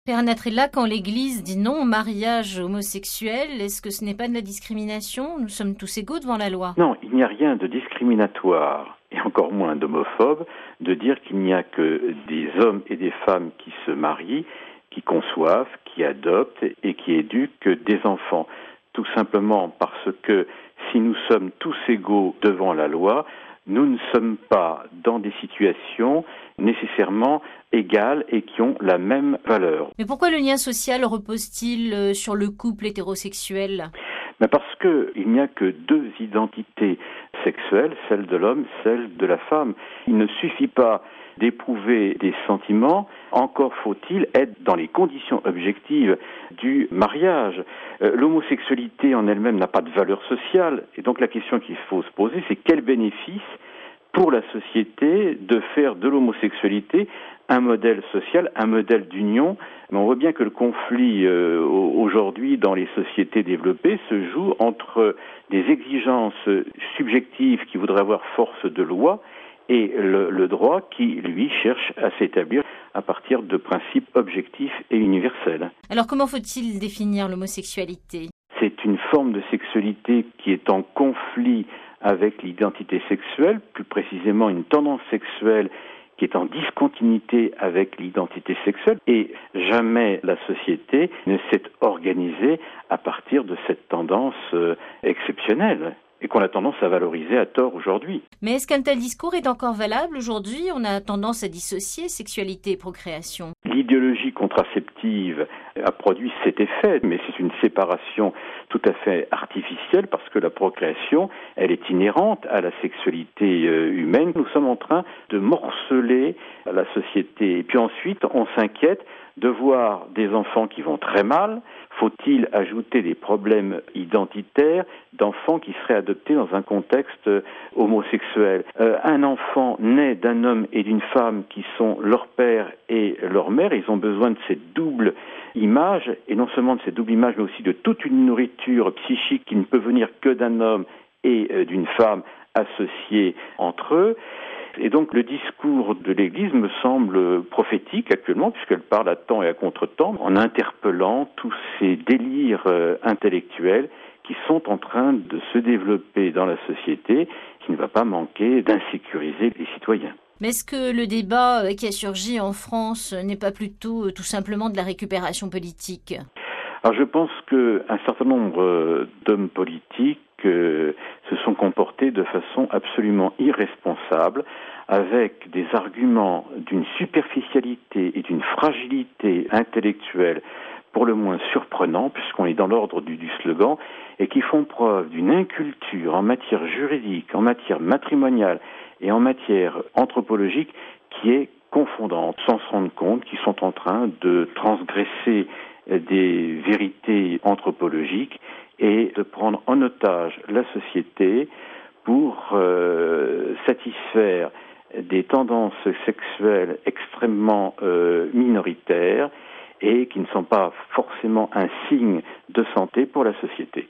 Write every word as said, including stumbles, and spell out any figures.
Père Natrella, quand l'Église dit non au mariage homosexuel, est-ce que ce n'est pas de la discrimination? Nous sommes tous égaux devant la loi. Non, il n'y a rien de discriminatoire, et encore moins d'homophobe, de dire qu'il n'y a que des hommes et des femmes qui se marient, qui conçoivent, qui adoptent et qui éduquent des enfants. Tout simplement parce que si nous sommes tous égaux devant la loi, nous ne sommes pas dans des situations nécessairement égales et qui ont la même valeur. Mais pourquoi le lien social repose-t-il sur le couple hétérosexuel ? Mais parce qu'il n'y a que deux identités sexuelles, celle de l'homme, celle de la femme. Il ne suffit pas d'éprouver des sentiments, encore faut-il être dans les conditions objectives du mariage. Euh, l'homosexualité en elle-même n'a pas de valeur sociale, et donc la question qu'il faut se poser, c'est quel bénéfice pour la société de faire de l'homosexualité un modèle social, un modèle d'union. Mais on voit bien que le conflit euh, aujourd'hui dans les sociétés développées se joue entre des exigences subjectives qui voudraient avoir force de loi et le, le droit qui, lui, cherche à s'établir à partir de principes objectifs et universels. Alors comment faut-il définir l'homosexualité ? C'est une forme de sexualité qui est en conflit avec l'identité sexuelle, plus précisément une tendance sexuelle qui est en discontinuité avec l'identité sexuelle, et jamais la société ne s'est organisée à partir de cette tendance euh, exceptionnelle et qu'on a tendance à valoriser à tort aujourd'hui. Mais est-ce qu'un tel discours est encore valable aujourd'hui ? On a tendance à dissocier sexualité et procréation. L'idéologie contraceptive a produit cet effet, mais c'est une séparation tout à fait artificielle parce que la procréation, elle est inhérente à la sexualité humaine. Nous sommes en train de morceler la société. Et puis ensuite, on s'inquiète de voir des enfants qui vont très mal. Faut-il ajouter des problèmes identitaires d'enfants qui seraient adoptés dans un contexte homosexuel ? euh, Un enfant naît d'un homme et d'une femme qui sont leur père et leur mère. Ils ont besoin de cette double image, et non seulement de cette double image, mais aussi de toute une nourriture psychique qui ne peut venir que d'un homme et euh, d'une femme associés entre eux. Et donc le discours de l'Église me semble prophétique actuellement, puisqu'elle parle à temps et à contre-temps, en interpellant tous ces délires euh, intellectuels qui sont en train de se développer dans la société, qui ne va pas manquer d'insécuriser les citoyens. Mais est-ce que le débat qui a surgi en France n'est pas plutôt tout simplement de la récupération politique ? Alors je pense qu'un certain nombre d'hommes politiques euh, se sont comportés de façon absolument irresponsable, avec des arguments d'une superficialité et d'une fragilité intellectuelle pour le moins surprenants, puisqu'on est dans l'ordre du, du slogan, et qui font preuve d'une inculture en matière juridique, en matière matrimoniale et en matière anthropologique qui est confondante, sans se rendre compte qu'ils sont en train de transgresser des vérités anthropologiques et de prendre en otage la société pour euh, satisfaire des tendances sexuelles extrêmement euh, minoritaires et qui ne sont pas forcément un signe de santé pour la société.